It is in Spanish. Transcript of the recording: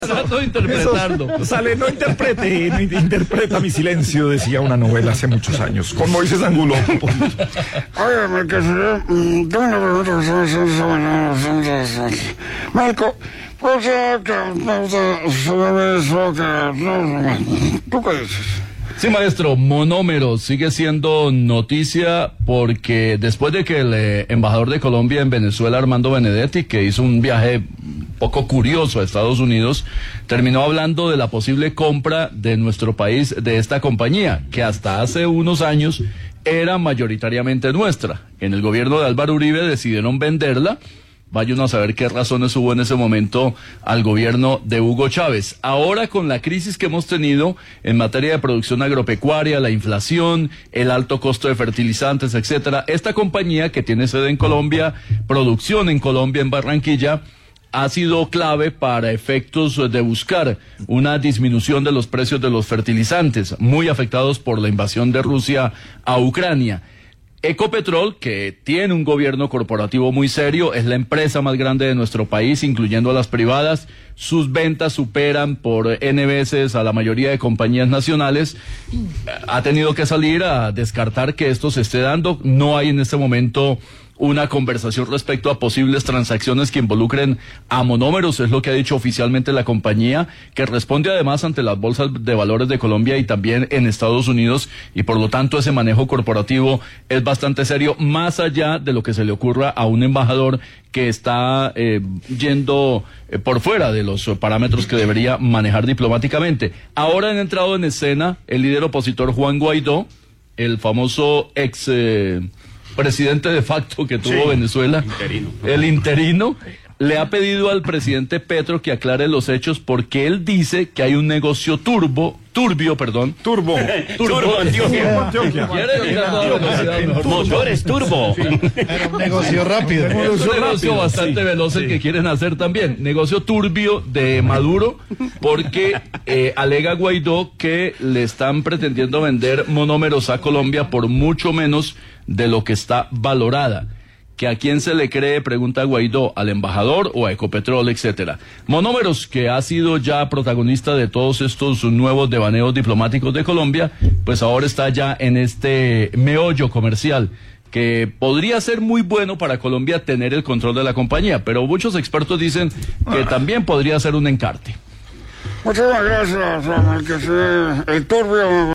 Trato de interpretarlo. Eso, sale, no interpreta mi silencio, decía una novela hace muchos años, con Moisés Angulo. Oye, tengo una pregunta. Marco, ¿tú qué dices? Sí, maestro, monómeros sigue siendo noticia porque después de que el embajador de Colombia en Venezuela, Armando Benedetti, que hizo un viaje poco curioso a Estados Unidos, terminó hablando de la posible compra de nuestro país de esta compañía, que hasta hace unos años era mayoritariamente nuestra. En el gobierno de Álvaro Uribe decidieron venderla. Vaya uno a saber qué razones hubo en ese momento al gobierno de Hugo Chávez. Ahora, con la crisis que hemos tenido en materia de producción agropecuaria, la inflación, el alto costo de fertilizantes, etcétera, esta compañía que tiene sede en Colombia, producción en Colombia, en Barranquilla, ha sido clave para efectos de buscar una disminución de los precios de los fertilizantes, muy afectados por la invasión de Rusia a Ucrania. Ecopetrol, que tiene un gobierno corporativo muy serio, es la empresa más grande de nuestro país, incluyendo a las privadas. Sus ventas superan por N veces a la mayoría de compañías nacionales. Ha tenido que salir a descartar que esto se esté dando. No hay en este momento una conversación respecto a posibles transacciones que involucren a monómeros, es lo que ha dicho oficialmente la compañía, que responde además ante las bolsas de valores de Colombia y también en Estados Unidos, y por lo tanto ese manejo corporativo es bastante serio, más allá de lo que se le ocurra a un embajador que está yendo por fuera de los parámetros que debería manejar diplomáticamente. Ahora han entrado en escena el líder opositor Juan Guaidó, el famoso presidente de facto que tuvo Venezuela, el interino, le ha pedido al presidente Petro que aclare los hechos porque él dice que hay un negocio turbio, Antioquia. Motores turbo. Era un negocio rápido. Es un negocio bastante veloz el que quieren hacer también. Negocio turbio de Maduro porque alega Guaidó que le están pretendiendo vender monómeros a Colombia por mucho menos de lo que está valorada. ¿Que a quién se le cree? Pregunta Guaidó, ¿al embajador o a Ecopetrol, etcétera? Monómeros, que ha sido ya protagonista de todos estos nuevos devaneos diplomáticos de Colombia, pues ahora está ya en este meollo comercial que podría ser muy bueno para Colombia tener el control de la compañía, pero muchos expertos dicen que también podría ser un encarte. Muchas gracias, el turbio.